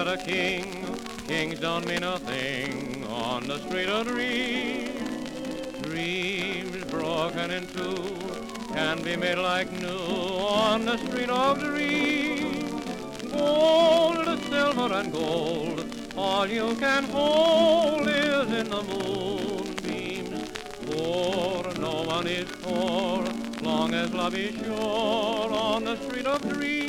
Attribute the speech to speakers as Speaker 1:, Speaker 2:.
Speaker 1: but a king. Kings don't mean a thing on the street of dreams. Dreams broken in two can be made like new on the street of dreams. Gold, silver, and gold, all you can hold is in the moonbeams. For no one is poor, long as love is sure on the street of dreams.